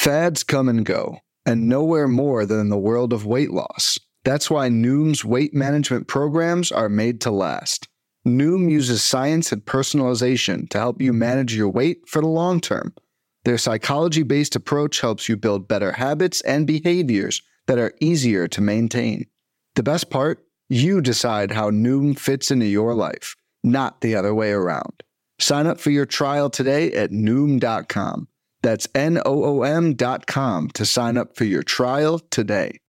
Fads come and go, and nowhere more than in the world of weight loss. That's why Noom's weight management programs are made to last. Noom uses science and personalization to help you manage your weight for the long term. Their psychology-based approach helps you build better habits and behaviors that are easier to maintain. The best part? You decide how Noom fits into your life, not the other way around. Sign up for your trial today at Noom.com. That's Noom.com to sign up for your trial today.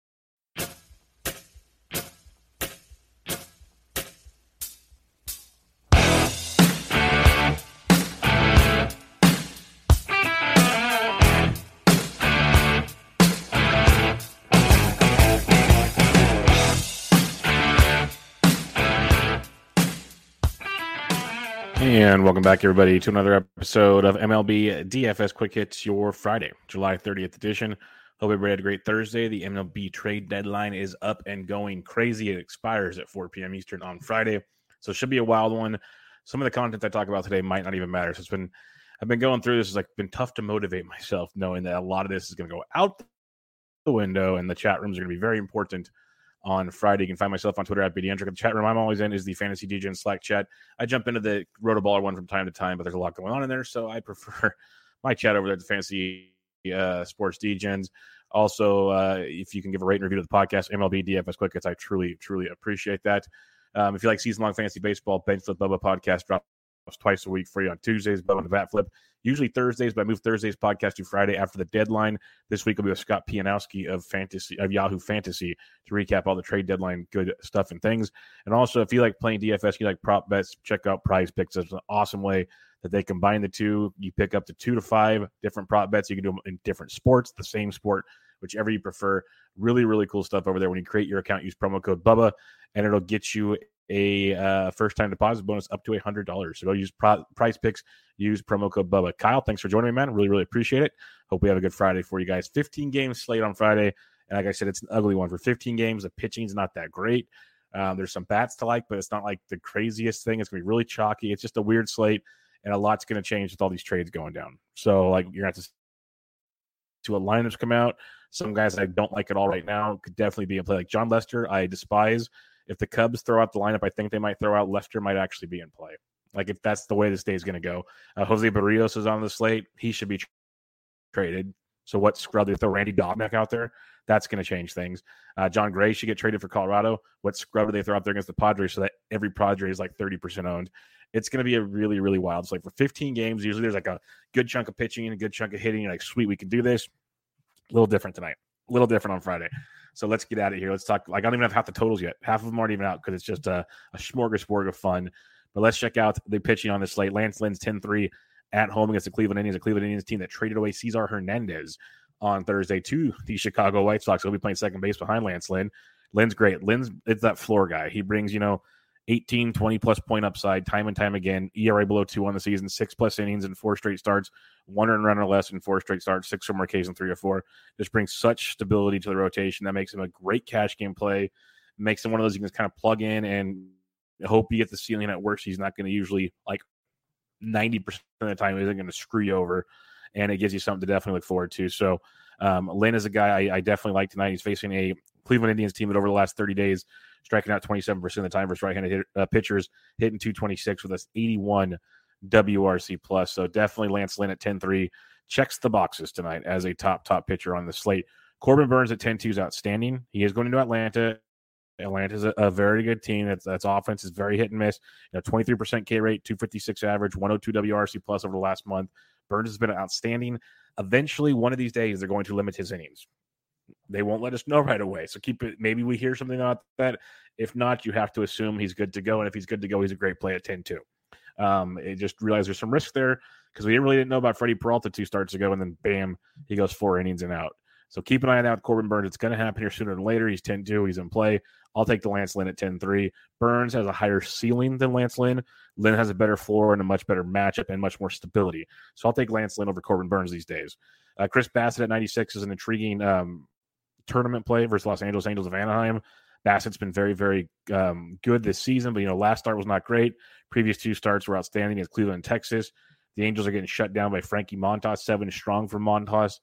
And welcome back, everybody, to another episode of MLB DFS Quick Hits, your Friday, July 30th edition. Hope everybody had a great Thursday. The MLB trade deadline is up and going crazy. It expires at 4 p.m. Eastern on Friday, so it should be a wild one. Some of the content I talk about today might not even matter. So I've been going through this. It's been tough to motivate myself, knowing that a lot of this is going to go out the window, and the chat rooms are going to be very important on Friday. You can find myself on Twitter at BDendrick. The chat room I'm always in is the Fantasy DJ Slack chat. I jump into the Rotoballer one from time to time, but there's a lot going on in there, so I prefer my chat over there at the Fantasy Sports DJs. Also, if you can give a rate and review to the podcast, MLB DFS Quick Hits, I truly, truly appreciate that. If you like season-long fantasy baseball, Bench Flip Bubba podcast drops twice a week for you on Tuesdays, Bubba the Bat Flip. Usually Thursdays, but I moved Thursday's podcast to Friday after the deadline. This week will be with Scott Pianowski of Yahoo Fantasy to recap all the trade deadline good stuff and things. And also, if you like playing DFS, you like prop bets, check out Prize Picks. It's an awesome way that they combine the two. You pick up to 2 to 5 different prop bets. You can do them in different sports, the same sport, whichever you prefer. Really, really cool stuff over there. When you create your account, use promo code BUBBA, and it'll get you a first-time deposit bonus up to $100. So go use Prize Picks, use promo code BUBBA. Kyle, thanks for joining me, man. Really, really appreciate it. Hope we have a good Friday for you guys. 15 games slate on Friday, and like I said, it's an ugly one. For 15 games, the pitching's not that great. There's some bats to like, but it's not like the craziest thing. It's going to be really chalky. It's just a weird slate, and a lot's going to change with all these trades going down. So, you're going to have to see what lineups come out. Some guys I don't like at all right now could definitely be in play. Like John Lester, I despise. If the Cubs throw out the lineup I think they might throw out, Lester might actually be in play. If that's the way this day is going to go. Jose Barrios is on the slate. He should be traded. So what scrub? They throw Randy Dobnak out there? That's going to change things. John Gray should get traded for Colorado. What scrub do they throw out there against the Padres so that every Padre is 30% owned? It's going to be a really, really wild. It's for 15 games, usually there's a good chunk of pitching and a good chunk of hitting. You're sweet, we can do this. A little different tonight. A little different on Friday. So let's get at it here. Let's talk. I don't even have half the totals yet. Half of them aren't even out because it's just a smorgasbord of fun. But let's check out the pitching on the slate. Lance Lynn's 10-3 at home against the Cleveland Indians. A Cleveland Indians team that traded away Cesar Hernandez on Thursday to the Chicago White Sox. He'll be playing second base behind Lance Lynn. Lynn's great. Lynn's it's that floor guy. He brings 18, 20-plus point upside time and time again. ERA below 2 on the season, 6+ innings in 4 straight starts, 1 earned run or less in 4 straight starts, 6 or more Ks in 3 or 4. Just brings such stability to the rotation. That makes him a great cash game play. Makes him one of those you can kind of plug in and hope you get the ceiling at worst. He's not going to usually, 90% of the time, he isn't going to screw you over. And it gives you something to definitely look forward to. So Lynn is a guy I definitely like tonight. He's facing a Cleveland Indians team that over the last 30 days striking out 27% of the time versus right-handed pitchers, hitting 226 with us 81 WRC plus. So definitely Lance Lynn at 10-3 checks the boxes tonight as a top pitcher on the slate. Corbin Burns at 10-2 is outstanding. He is going into Atlanta. Atlanta's a very good team. That's offense is very hit and miss. 23% K rate, 256 average, 102 WRC plus over the last month. Burns has been outstanding. Eventually, one of these days, they're going to limit his innings. They won't let us know right away. So keep it. Maybe we hear something about that. If not, you have to assume he's good to go. And if he's good to go, he's a great play at 10-2. It just realized there's some risk there because we really didn't know about Freddie Peralta 2 starts ago. And then bam, he goes 4 innings and out. So keep an eye on that with Corbin Burns. It's going to happen here sooner than later. He's 10-2. He's in play. I'll take the Lance Lynn at 10-3. Burns has a higher ceiling than Lance Lynn. Lynn has a better floor and a much better matchup and much more stability. So I'll take Lance Lynn over Corbin Burns these days. Chris Bassett at 96 is an intriguing tournament play versus Los Angeles Angels of Anaheim. Bassett's been very, very good this season, but last start was not great. Previous 2 starts were outstanding against Cleveland and Texas. The Angels are getting shut down by Frankie Montas, 7 strong for Montas.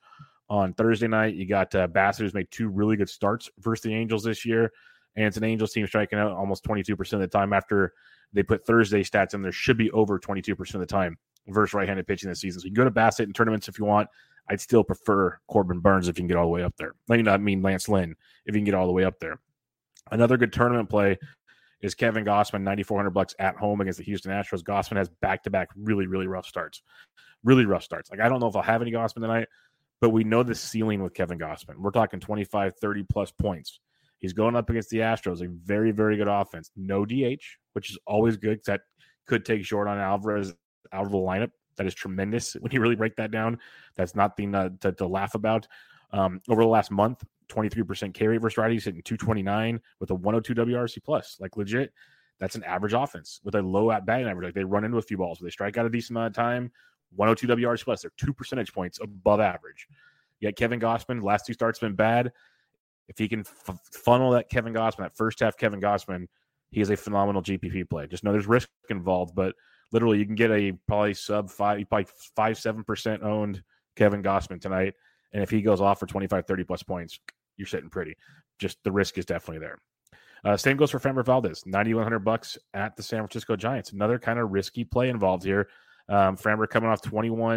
On Thursday night, you got Bassett, who's made 2 really good starts versus the Angels this year. And it's an Angels team striking out almost 22% of the time. After they put Thursday stats in, there should be over 22% of the time versus right-handed pitching this season. So you can go to Bassett in tournaments if you want. I'd still prefer Corbin Burnes if you can get all the way up there. I mean Lance Lynn if you can get all the way up there. Another good tournament play is Kevin Gausman, $9,400 at home against the Houston Astros. Gausman has back-to-back really, really rough starts. Really rough starts. Like, I don't know if I'll have any Gausman tonight, but we know the ceiling with Kevin Gausman. We're talking 25, 30-plus points. He's going up against the Astros, a very, very good offense. No DH, which is always good because that could take short on Alvarez out of the lineup. That is tremendous when you really break that down. That's nothing to laugh about. Over the last month, 23% K rate versus righties, hitting 229 with a 102 WRC plus. Like, legit, that's an average offense with a low at batting average. Like, they run into a few balls, but they strike out a decent amount of time. 102 WRC plus. They're 2 percentage points above average. Yet Kevin Gausman, last 2 starts been bad. If he can funnel that Kevin Gausman, that first half Kevin Gausman, he is a phenomenal GPP play. Just know there's risk involved, but literally you can get a probably probably 5-7% owned Kevin Gausman tonight. And if he goes off for 25, 30 plus points, you're sitting pretty. Just the risk is definitely there. Same goes for Framber Valdez, $9,100 at the San Francisco Giants. Another kind of risky play involved here. Framber coming off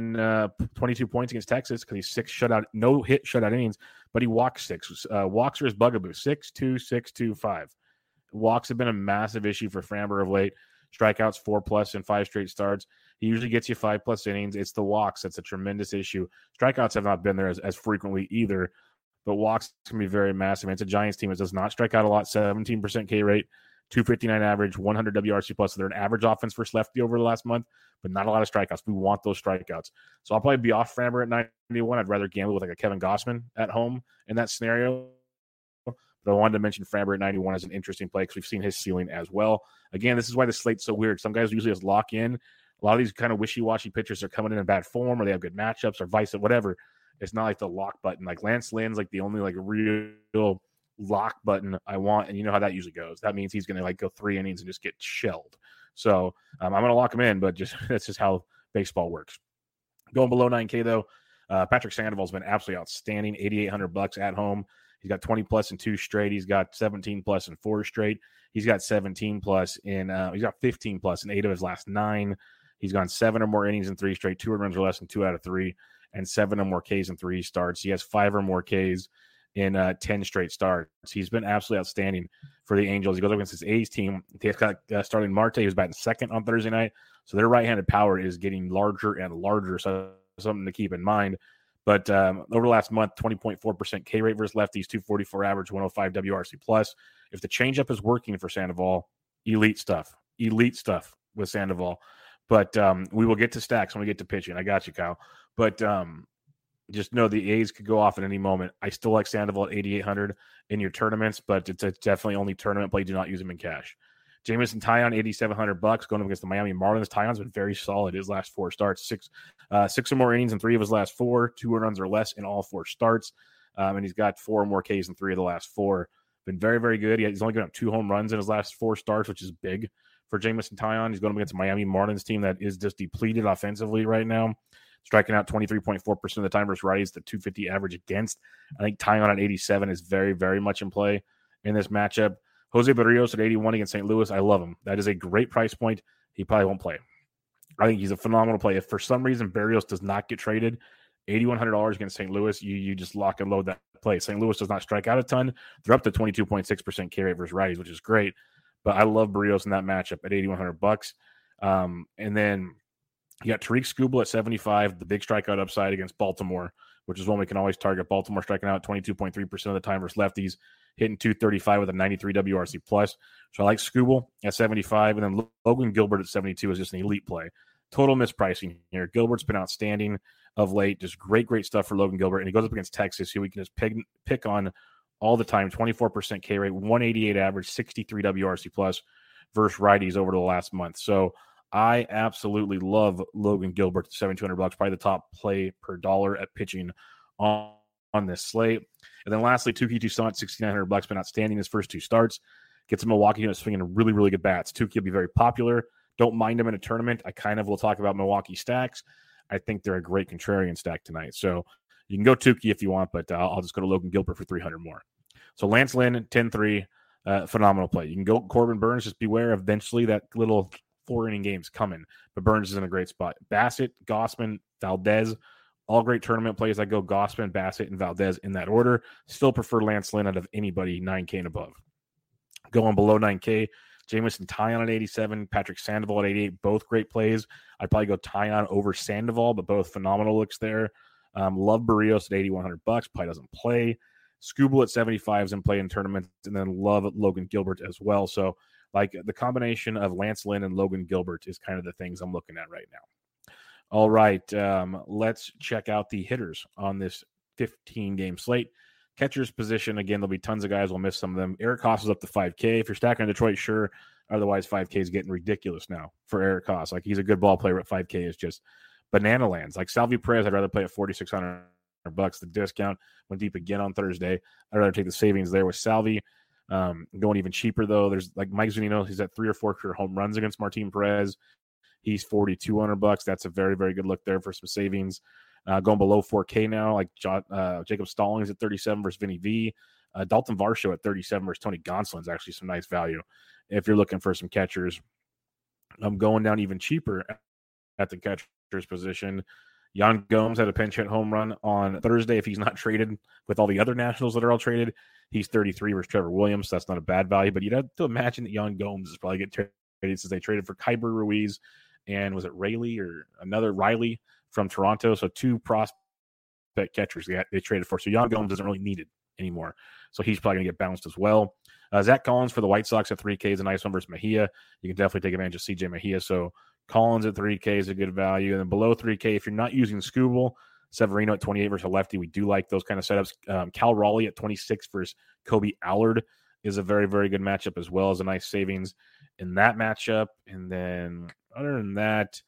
22 points against Texas because he's 6 shutout, no hit shutout innings, but he walked 6. Walks are his bugaboo, 6-2, 6-2, 5. Walks have been a massive issue for Framber of late. Strikeouts 4+ in 5 straight starts. He usually gets you 5+ innings. It's the walks that's a tremendous issue. Strikeouts have not been there as frequently either, but walks can be very massive. And it's a Giants team that does not strike out a lot, 17% K rate, 259 average, 100 WRC plus. So they're an average offense versus lefty over the last month, but not a lot of strikeouts. We want those strikeouts. So I'll probably be off Framber at 91. I'd rather gamble with like a Kevin Gausman at home in that scenario. But I wanted to mention Framber at 91 as an interesting play because we've seen his ceiling as well. Again, this is why the slate's so weird. Some guys usually just lock in. A lot of these kind of wishy-washy pitchers are coming in bad form or they have good matchups or vice versa, whatever. It's not like the lock button. Like Lance Lynn's like the only like real lock button I want, and you know how that usually goes. That means he's going to like go 3 innings and just get shelled. So I'm going to lock him in, but that's just how baseball works. Going below 9K though, Patrick Sandoval's been absolutely outstanding. $8,800 at home. He's got 20+ in 2 straight. He's got 17+ in 4 straight. He's got 17+ in. He's got 15+ in 8 of his last 9. He's gone 7 or more innings in 3 straight, 2 runs or less in 2 out of 3, and 7 or more Ks in 3 starts. He has 5 or more Ks in 10 straight starts. He's been absolutely outstanding for the Angels. He goes up against his A's team. He's got Starling Marte, who's batting second on Thursday night. So their right-handed power is getting larger and larger. So something to keep in mind. But over the last month, 20.4% K rate versus lefties, 244 average, 105 WRC plus. If the changeup is working for Sandoval, elite stuff with Sandoval. But we will get to stacks when we get to pitching. I got you, Kyle. But just know the A's could go off at any moment. I still like Sandoval at 8,800 in your tournaments, but it's definitely only tournament play. Do not use him in cash. Jamison Taillon, $8,700 going up against the Miami Marlins. Taillon's been very solid his last 4 starts, 6 or more innings in 3 of his last 4, 2 runs or less in all 4 starts, and he's got 4 or more Ks in 3 of the last 4. Been very, very good. He's only given up 2 home runs in his last 4 starts, which is big for Jamison Taillon. He's going up against the Miami Marlins team that is just depleted offensively right now, striking out 23.4% of the time versus righties, the 250 average against. I think Taillon at 87 is very, very much in play in this matchup. Jose Berrios at 81 against St. Louis. I love him. That is a great price point. He probably won't play. I think he's a phenomenal play. If for some reason Berrios does not get traded, $8,100 against St. Louis, you just lock and load that play. St. Louis does not strike out a ton. They're up to 22.6% K rate versus righties, which is great. But I love Berrios in that matchup at $8,100. And then you got Tariq Skubal at 75, the big strikeout upside against Baltimore, which is one we can always target. Baltimore striking out 22.3% of the time versus lefties, hitting 235 with a 93 WRC plus. So I like Skubal at 75, and then Logan Gilbert at 72 is just an elite play. Total mispricing here. Gilbert's been outstanding of late. Just great stuff for Logan Gilbert, and he goes up against Texas, who we can just pick on all the time. 24% K rate, 188 average, 63 WRC plus versus righties over the last month. So I absolutely love Logan Gilbert at $7,200, probably the top play per dollar at pitching on this slate. And then lastly, Touki Toussaint, $6,900, been outstanding his first 2 starts. Gets a Milwaukee unit swinging really, really good bats. Touki will be very popular. Don't mind him in a tournament. I kind of will talk about Milwaukee stacks. I think they're a great contrarian stack tonight. So You can go Tukey if you want, but I'll just go to Logan Gilbert for 300 more. So Lance Lynn, 10-3, phenomenal play. You can go Corbin Burnes. Just beware eventually that little 4-inning game's coming, but Burnes is in a great spot. Bassett, Gausman, Valdez, all great tournament plays. I go Gausman, Bassett, and Valdez in that order. Still prefer Lance Lynn out of anybody 9K and above. Going below 9K, Jameson Taillon at 87, Patrick Sandoval at 88, both great plays. I'd probably go Taillon over Sandoval, but both phenomenal looks there. Love Barrios at $8,100. Probably doesn't play. Skubal at 75 is in play in tournaments, and then love Logan Gilbert as well. So, like, the combination of Lance Lynn and Logan Gilbert is kind of the things I'm looking at right now. All right, let's check out the hitters on this 15-game slate. Catcher's position, again, there'll be tons of guys. We'll miss some of them. Eric Haas is up to 5K. If you're stacking Detroit, sure. Otherwise, 5K is getting ridiculous now for Eric Haas. Like, he's a good ball player, but 5K is just banana lands. Like Salvi Perez, I'd rather play at $4,600. The discount went deep again on Thursday. I'd rather take the savings there with Salvi. Going even cheaper, though, there's like Mike Zunino. He's at 3 or 4 career home runs against Martin Perez. He's $4,200. That's a very, very good look there for some savings. Going below 4K now, like Jacob Stallings at 37 versus Vinny V. Dalton Varsho at 37 versus Tony Gonsolin is actually some nice value if you're looking for some catchers. I'm going down even cheaper at the catcher's position. Yan Gomes had a pinch hit home run on Thursday. If he's not traded with all the other Nationals that are all traded, he's 33 versus Trevor Williams. So that's not a bad value, but you'd have to imagine that Yan Gomes is probably get traded since they traded for Kyber Ruiz and was it Riley or another Riley from Toronto? So 2 prospect catchers they traded for. So Yan Gomes isn't really needed anymore. So he's probably going to get bounced as well. Zach Collins for the White Sox at 3K is a nice one versus Mejia. You can definitely take advantage of CJ Mejia. So Collins at 3K is a good value. And then below 3K, if you're not using Skubal, Severino at 28 versus a lefty. We do like those kind of setups. Cal Raleigh at 26 versus Kobe Allard is a very, very good matchup as well as a nice savings in that matchup. And then other than that,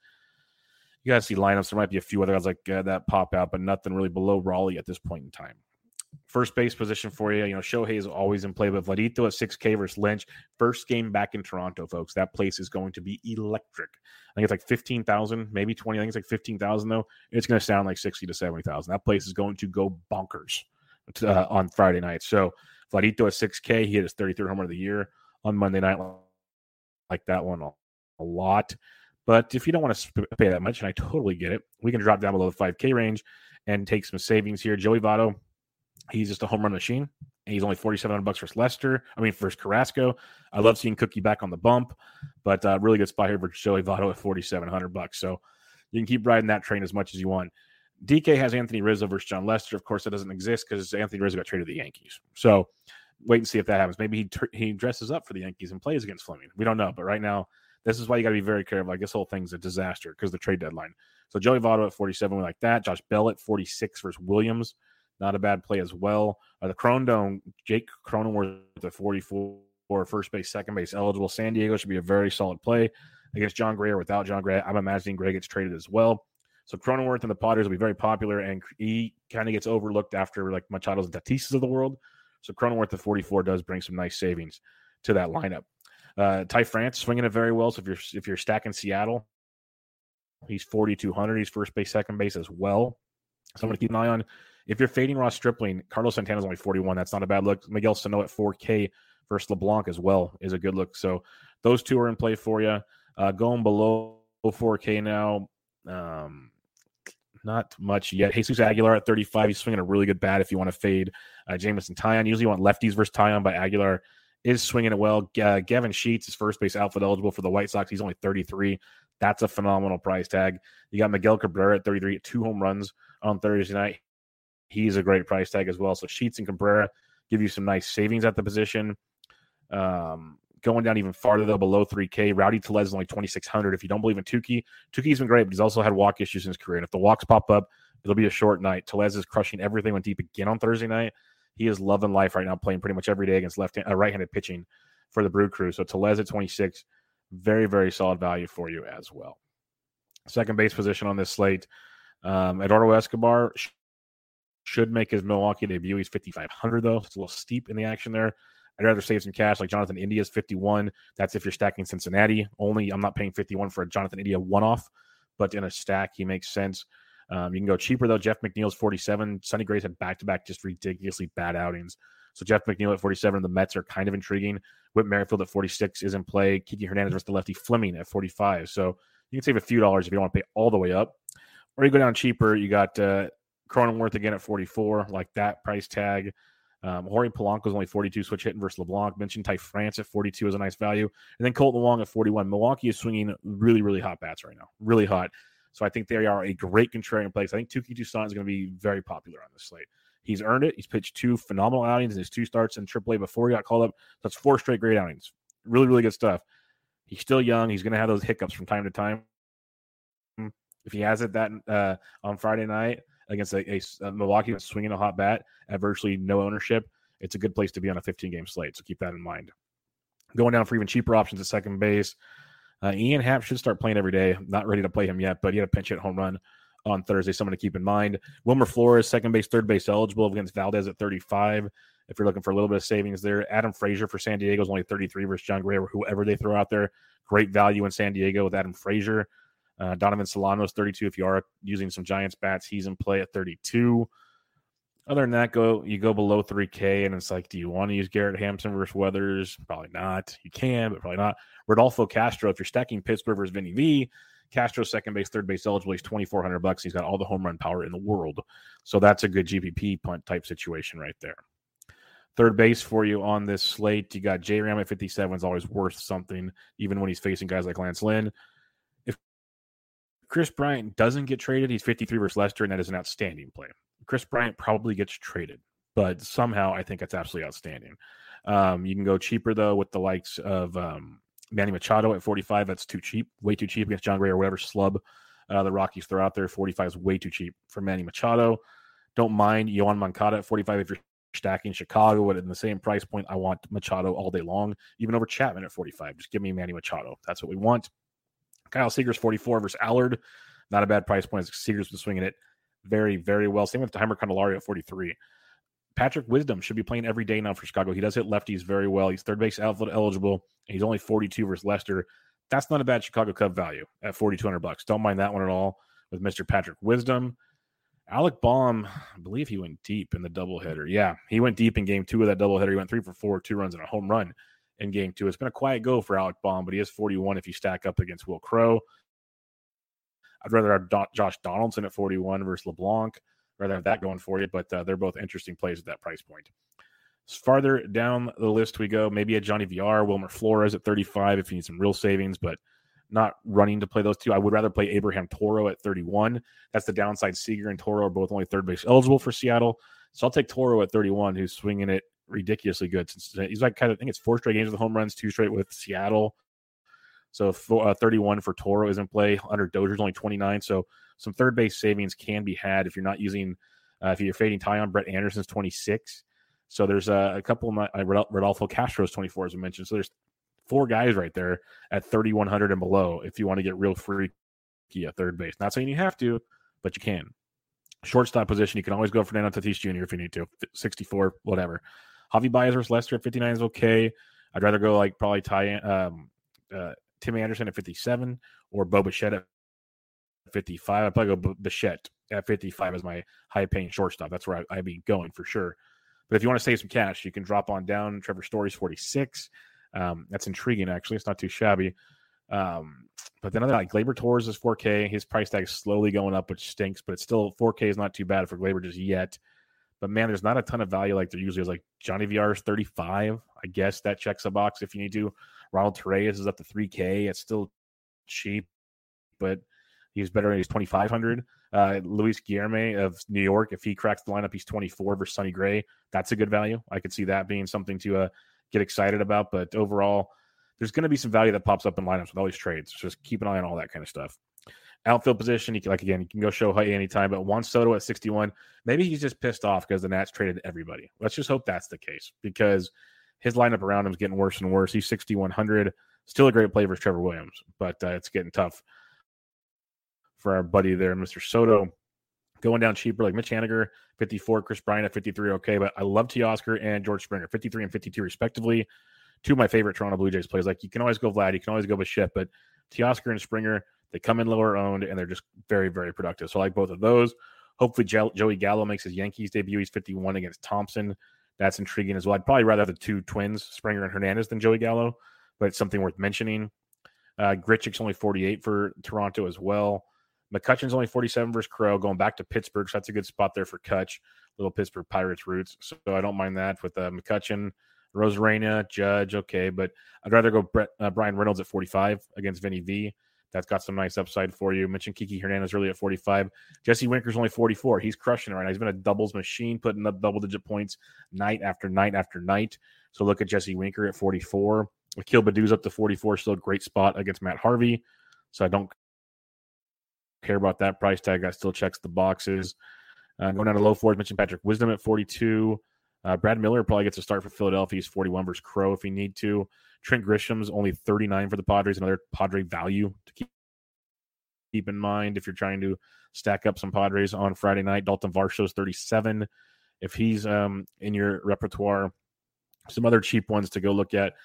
you guys see lineups. There might be a few other guys like that pop out, but nothing really below Raleigh at this point in time. First base position for you, Shohei is always in play, but Vladito at 6K versus Lynch. First game back in Toronto, folks. That place is going to be electric. I think it's like 15,000, maybe 20. I think it's like 15,000, though. It's going to sound like 60 to 70,000. That place is going to go bonkers on Friday night. So Vladito at 6K, he hit his 33rd homer of the year on Monday night. Like that one a lot. But if you don't want to pay that much, and I totally get it, we can drop down below the 5K range and take some savings here. Joey Votto, he's just a home run machine, and he's only $4,700 versus Carrasco. I love seeing Cookie back on the bump, but really good spot here for Joey Votto at $4,700. So you can keep riding that train as much as you want. DK has Anthony Rizzo versus John Lester. Of course, that doesn't exist because Anthony Rizzo got traded to the Yankees. So wait and see if that happens. Maybe he dresses up for the Yankees and plays against Fleming. We don't know, but right now, this is why you got to be very careful. Like, this whole thing's a disaster because of the trade deadline. So Joey Votto at 47, we like that. Josh Bell at 46 versus Williams. Not a bad play as well. The Cronedome, Jake Cronenworth at 44, first base, second base eligible. San Diego should be a very solid play against John Gray or without John Gray. I'm imagining Gray gets traded as well. So Cronenworth and the Padres will be very popular, and he kind of gets overlooked after like Machado's and Tatis's of the world. So Cronenworth at 44 does bring some nice savings to that lineup. Ty France swinging it very well. So if you're stacking Seattle, he's 4,200. He's first base, second base as well. So I'm going to keep an eye on. If you're fading Ross Stripling, Carlos Santana's only 41. That's not a bad look. Miguel Sano at 4K versus LeBlanc as well is a good look. So those two are in play for you. Going below 4K now, not much yet. Jesus Aguilar at 35. He's swinging a really good bat if you want to fade Jameson Taillon. Usually you want lefties versus Taillon, but Aguilar is swinging it well. Gavin Sheets is first base outfield eligible for the White Sox. He's only 33. That's a phenomenal price tag. You got Miguel Cabrera at 33, 2 home runs on Thursday night. He's a great price tag as well. So Sheets and Cabrera give you some nice savings at the position. Going down even farther, though, below 3K, Rowdy Tellez is only 2,600. If you don't believe in Tukey, Tukey's been great, but he's also had walk issues in his career. And if the walks pop up, it'll be a short night. Tellez is crushing everything, went deep again on Thursday night. He is loving life right now, playing pretty much every day against right-handed pitching for the Brew Crew. So Tellez at 26, very, very solid value for you as well. Second base position on this slate, Eduardo Escobar should make his Milwaukee debut. He's 5,500, though. It's a little steep in the action there. I'd rather save some cash like Jonathan India's 51. That's if you're stacking Cincinnati. Only I'm not paying 51 for a Jonathan India one-off, but in a stack, he makes sense. You can go cheaper, though. Jeff McNeil's 47. Sonny Gray's had back-to-back just ridiculously bad outings. So Jeff McNeil at 47, the Mets are kind of intriguing. Whit Merrifield at 46 is in play. Kiki Hernandez versus the lefty Fleming at 45. So you can save a few dollars if you don't want to pay all the way up. Or you go down cheaper. You got Cronenworth again at 44, like that price tag. Jorge Polanco's only 42, switch hitting versus LeBlanc. Mentioned Ty France at 42 is a nice value. And then Colton Wong at 41. Milwaukee is swinging really, really hot bats right now. Really hot. So I think they are a great contrarian place. I think Touki Toussaint is going to be very popular on this slate. He's earned it. He's pitched 2 phenomenal outings in his 2 starts in AAA before he got called up. That's 4 straight great outings. Really, really good stuff. He's still young. He's going to have those hiccups from time to time. If he has it that on Friday night against a Milwaukee that's swinging a hot bat at virtually no ownership, it's a good place to be on a 15-game slate. So keep that in mind. Going down for even cheaper options at second base. Ian Happ should start playing every day. I'm not ready to play him yet, but he had a pinch hit home run on Thursday. Someone to keep in mind. Wilmer Flores, second base, third base eligible against Valdez at 35. If you're looking for a little bit of savings there. Adam Frazier for San Diego is only 33 versus John Gray or whoever they throw out there. Great value in San Diego with Adam Frazier. Donovan Solano is 32. If you are using some Giants bats, he's in play at 32. Other than that, you go below 3K, and it's like, do you want to use Garrett Hampson versus Weathers? Probably not. You can, but probably not. Rodolfo Castro, if you're stacking Pittsburgh versus Vinny V, Castro second base, third base eligible. He's $2,400. He's got all the home run power in the world. So that's a good GPP punt type situation right there. Third base for you on this slate, you got J Ram at 57 is always worth something, even when he's facing guys like Lance Lynn. If Chris Bryant doesn't get traded, he's 53 versus Lester, and that is an outstanding play. Chris Bryant probably gets traded, but somehow I think it's absolutely outstanding. You can go cheaper, though, with the likes of Manny Machado at 45. That's too cheap, way too cheap against John Gray or whatever slub the Rockies throw out there. 45 is way too cheap for Manny Machado. Don't mind Yohan Moncada at 45 if you're stacking Chicago at the same price point. I want Machado all day long, even over Chapman at 45. Just give me Manny Machado. That's what we want. Kyle Seager's 44 versus Allard. Not a bad price point. Seager's been swinging it very, very well. Same with Heimer Candelario at 43. Patrick Wisdom should be playing every day now for Chicago. He does hit lefties very well. He's third base outfield eligible, and he's only 42 versus Lester. That's not a bad Chicago Cub value at $4,200. Don't mind that one at all with Mr. Patrick Wisdom. Alec Baum, I believe he went deep in the doubleheader. Yeah, he went deep in game 2 of that doubleheader. He went 3 for 4, 2 runs and a home run in game 2. It's been a quiet go for Alec Baum, but he is 41 if you stack up against Will Crow. I'd rather have Josh Donaldson at 41 versus LeBlanc. Rather have that going for you, but they're both interesting plays at that price point. Farther down the list we go, maybe a Johnny VR, Wilmer Flores at 35 if you need some real savings, but not running to play those two. I would rather play Abraham Toro at 31. That's the downside. Seager and Toro are both only third base eligible for Seattle. So I'll take Toro at 31, who's swinging it ridiculously good. Since he's like I think it's 4 straight games with home runs, 2 straight with Seattle. So 31 for Toro is in play. Under Dozier's only 29. So some third base savings can be had if you're not using, if you're fading Tyon. Brett Anderson's 26. So there's a couple of Rodolfo Castro's 24, as I mentioned. So there's 4 guys right there at 3,100 and below if you want to get real freaky at third base. Not saying you have to, but you can. Shortstop position, you can always go Fernando Tatis Jr. if you need to. 64, whatever. Javi Baez versus Lester at 59 is okay. I'd rather go like probably Tim Anderson at 57 or Bo Bichette at 55. I'd probably go Bichette at 55 as my high-paying shortstop. That's where I'd be going for sure. But if you want to save some cash, you can drop on down. Trevor Story's 46. That's intriguing, actually. It's not too shabby. But then other like Gleyber Torres is 4K. His price tag is slowly going up, which stinks, but it's still 4K is not too bad for Gleyber just yet. But man, there's not a ton of value like there usually is. Like Johnny VR is 35. I guess that checks a box if you need to. Ronald Torreyes is up to 3K. It's still cheap, but he's better. He's 2,500. Luis Guillerme of New York, if he cracks the lineup, he's 24 versus Sonny Gray. That's a good value. I could see that being something to get excited about. But overall, there's going to be some value that pops up in lineups with all these trades. Just keep an eye on all that kind of stuff. Outfield position, you can go Shohei anytime, but Juan Soto at 61. Maybe he's just pissed off because the Nats traded everybody. Let's just hope that's the case because his lineup around him is getting worse and worse. He's 6,100. Still a great play for Trevor Williams, but it's getting tough for our buddy there, Mr. Soto. Going down cheaper, like Mitch Haniger, 54, Chris Bryant at 53, okay, but I love Teoscar and George Springer, 53 and 52 respectively. 2 of my favorite Toronto Blue Jays plays. Like, you can always go Vlad, you can always go Bichette, but Teoscar and Springer, They come in lower owned, and they're just very, very productive. So I like both of those. Hopefully, Joey Gallo makes his Yankees debut. He's 51 against Thompson. That's intriguing as well. I'd probably rather have the two twins, Springer and Hernandez, than Joey Gallo, but it's something worth mentioning. Grichuk's only 48 for Toronto as well. McCutchen's only 47 versus Crow, going back to Pittsburgh, so that's a good spot there for Kutch, little Pittsburgh Pirates roots. So I don't mind that with McCutchen, Rosarena, Judge, okay, but I'd rather go Brian Reynolds at 45 against Vinny V. That's got some nice upside for you. Mentioned Kiki Hernandez early at 45. Jesse Winker's only 44. He's crushing it right now. He's been a doubles machine, putting up double-digit points night after night after night. So look at Jesse Winker at 44. Akil Badu's up to 44. Still a great spot against Matt Harvey. So I don't care about that price tag. That still checks the boxes. Going down to low fours, mentioned Patrick Wisdom at 42. Brad Miller probably gets a start for Philadelphia. He's 41 versus Crow if he need to. Trent Grisham's only 39 for the Padres, another Padre value to keep in mind if you're trying to stack up some Padres on Friday night. Dalton Varsho's 37 if he's in your repertoire. Some other cheap ones to go look at.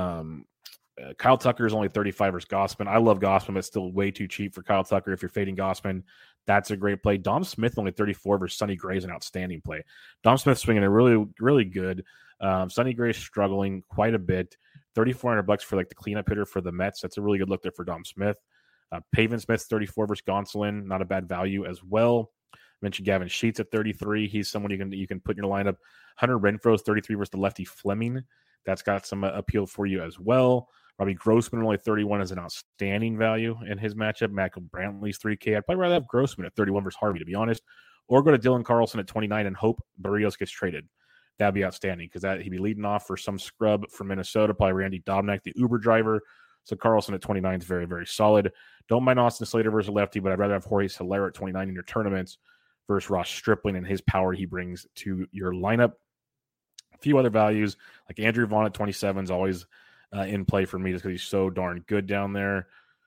Kyle Tucker is only 35 versus Gausman. I love Gausman, but it's still way too cheap for Kyle Tucker. If you're fading Gausman, that's a great play. Dom Smith only 34 versus Sonny Gray is an outstanding play. Dom Smith swinging it really, really good. Sonny Gray struggling quite a bit. $3,400 for like the cleanup hitter for the Mets. That's a really good look there for Dom Smith. Pavin Smith 34 versus Gonsolin, not a bad value as well. I mentioned Gavin Sheets at 33. He's someone you can put in your lineup. Hunter Renfroe's 33 versus the lefty Fleming. That's got some appeal for you as well. Robbie Grossman only 31 is an outstanding value in his matchup. Michael Brantley's 3K. I'd probably rather have Grossman at 31 versus Harvey, to be honest, or go to Dylan Carlson at 29 and hope Barrios gets traded. That'd be outstanding because he'd be leading off for some scrub from Minnesota, probably Randy Dobnak, the Uber driver. So Carlson at 29 is very, very solid. Don't mind Austin Slater versus lefty, but I'd rather have Jorge Soler at 29 in your tournaments versus Ross Stripling and his power he brings to your lineup. A few other values, like Andrew Vaughn at 27 is always in play for me just because he's so darn good down there.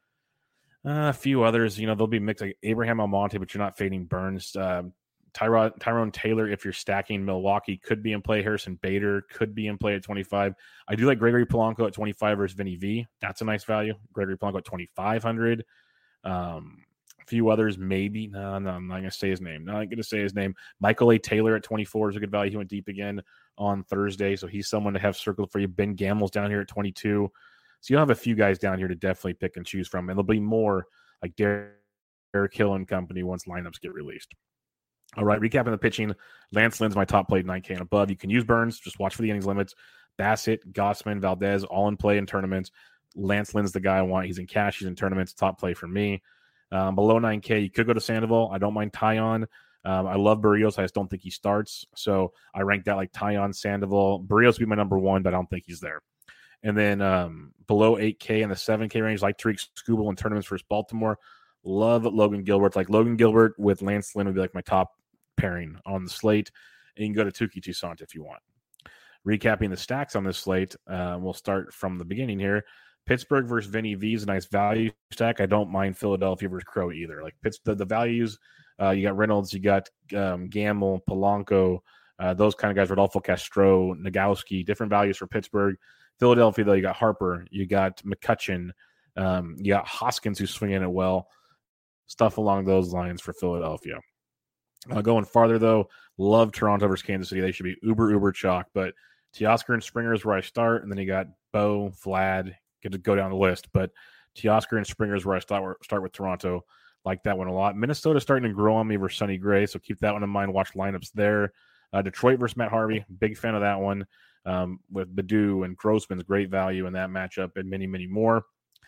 A few others, they'll be mixed, like Abraham Almonte, but you're not fading Burns. Tyrone Taylor, if you're stacking Milwaukee, could be in play. Harrison Bader could be in play at 25. I do like Gregory Polanco at 25 versus Vinny V. That's a nice value. Gregory Polanco at 2,500. A few others, maybe. No, I'm not going to say his name. Not going to say his name. Michael A. Taylor at 24 is a good value. He went deep again on Thursday, so he's someone to have circled for you. Ben Gamel's down here at 22. So you'll have a few guys down here to definitely pick and choose from, and there'll be more like Derek Hill and company once lineups get released. All right, recapping the pitching. Lance Lynn's my top play 9K and above. You can use Burns. Just watch for the innings limits. Bassett, Gausman, Valdez, all in play in tournaments. Lance Lynn's the guy I want. He's in cash. He's in tournaments. Top play for me. Below 9K, you could go to Sandoval. I don't mind Tyon. I love Barrios. I just don't think he starts. So I rank that like Tyon, Sandoval. Barrios would be my number one, but I don't think he's there. And then below 8K in the 7K range, like Tariq Skubal in tournaments versus Baltimore. Love Logan Gilbert. Like Logan Gilbert with Lance Lynn would be like my top pairing on the slate. And you can go to Touki Toussaint if you want. Recapping the stacks on this slate, we'll start from the beginning here. Pittsburgh versus Vinny V is a nice value stack. I don't mind Philadelphia versus Crow either. Like the values, you got Reynolds, you got Gamble, Polanco, those kind of guys, Rodolfo Castro, Nagowski, different values for Pittsburgh. Philadelphia, though, you got Harper, you got McCutchen, you got Hoskins who's swinging it well. Stuff along those lines for Philadelphia. Going farther, though, love Toronto versus Kansas City. They should be uber chalk, but Teoscar and Springer is where I start, and then you got Bo, Vlad, get to go down the list, but Teoscar and Springer is where I start with Toronto. Like that one a lot. Minnesota's starting to grow on me versus Sonny Gray, so keep that one in mind. Watch lineups there. Detroit versus Matt Harvey, big fan of that one. With Badu and Grossman's great value in that matchup and many, many more.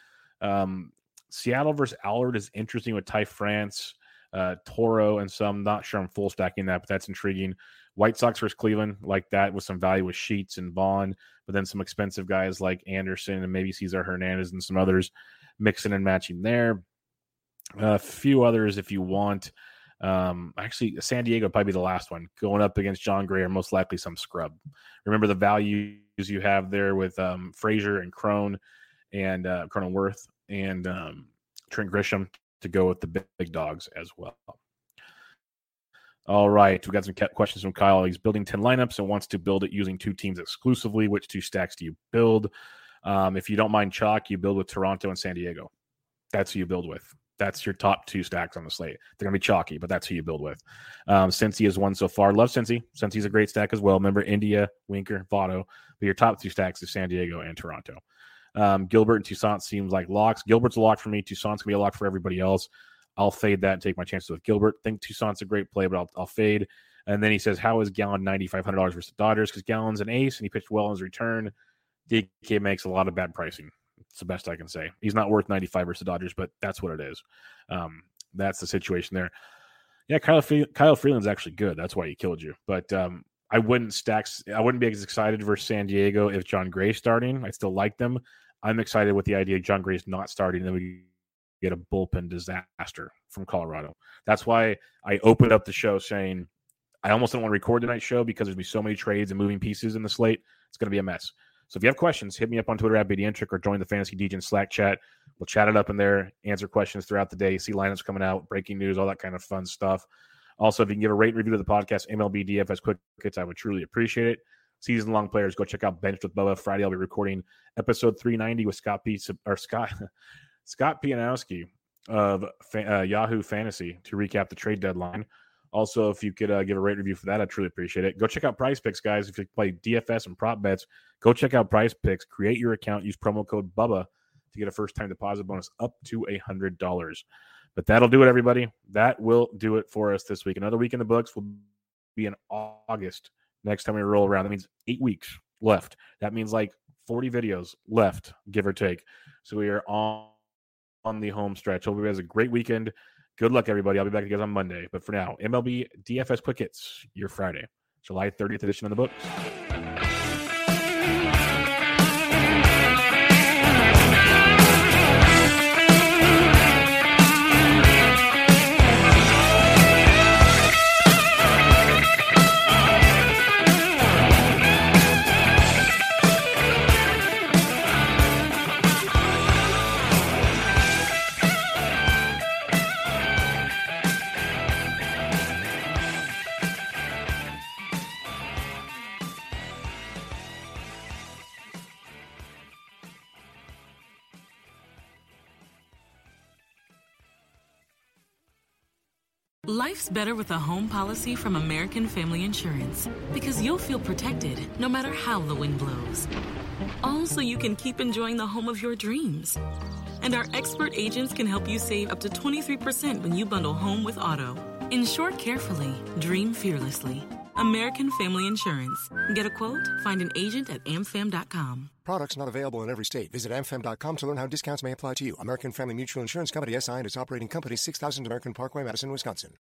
Seattle versus Allard is interesting with Ty France, Toro, and some. Not sure I'm full stacking that, but that's intriguing. White Sox versus Cleveland, like that with some value with Sheets and Vaughn, but then some expensive guys like Anderson and maybe Cesar Hernandez and some others mixing and matching there. A few others if you want. Actually, San Diego would probably be the last one. Going up against John Gray or most likely some scrub. Remember the values you have there with Frazier and Crone and Cronenworth and Trent Grisham to go with the big dogs as well. All right, we got some questions from Kyle. He's building 10 lineups and wants to build it using two teams exclusively. Which two stacks do you build? If you don't mind chalk, you build with Toronto and San Diego. That's who you build with. That's your top 2 stacks on the slate. They're going to be chalky, but that's who you build with. Cincy is one so far. Love Cincy. Cincy's a great stack as well. Remember, India, Winker, Votto. But your top 2 stacks is San Diego and Toronto. Gilbert and Toussaint seems like locks. Gilbert's a lock for me. Toussaint's going to be a lock for everybody else. I'll fade that and take my chances with Gilbert. Think Toussaint's a great play, but I'll fade. And then he says, how is Gallen $9,500 versus the Dodgers? Because Gallen's an ace, and he pitched well in his return. DK makes a lot of bad pricing. It's the best I can say. He's not worth 95 versus the Dodgers, but that's what it is. That's the situation there. Yeah, Kyle Freeland's actually good. That's why he killed you. But I wouldn't be as excited versus San Diego if John Gray's starting. I still like them. I'm excited with the idea of John Gray's not starting, and then we get a bullpen disaster from Colorado. That's why I opened up the show saying I almost don't want to record tonight's show because there's going to be so many trades and moving pieces in the slate. It's going to be a mess. So if you have questions, hit me up on Twitter at BDentric or join the Fantasy Degen Slack chat. We'll chat it up in there, answer questions throughout the day, see lineups coming out, breaking news, all that kind of fun stuff. Also, if you can give a rate and review to the podcast, MLB DFS Quick Hits, I would truly appreciate it. Season-long players, go check out Benched with Bubba. Friday, I'll be recording episode 390 with Scott Pianowski of Yahoo Fantasy to recap the trade deadline. Also, if you could give a rate review for that, I'd truly appreciate it. Go check out Prize Picks, guys. If you play DFS and prop bets, go check out Prize Picks. Create your account. Use promo code BUBBA to get a first-time deposit bonus up to $100. But that'll do it, everybody. That will do it for us this week. Another week in the books will be in August. Next time we roll around, that means 8 weeks left. That means like 40 videos left, give or take. So we are on the home stretch. Hope everybody has a great weekend. Good luck, everybody. I'll be back to you guys on Monday. But for now, MLB DFS Quick Hits, your Friday, July 30th edition of the books. Life's better with a home policy from American Family Insurance because you'll feel protected no matter how the wind blows. All so you can keep enjoying the home of your dreams. And our expert agents can help you save up to 23% when you bundle home with auto. Insure carefully, dream fearlessly. American Family Insurance. Get a quote? Find an agent at amfam.com. Products not available in every state. Visit amfam.com to learn how discounts may apply to you. American Family Mutual Insurance Company, SI and its operating company, 6000 American Parkway, Madison, Wisconsin.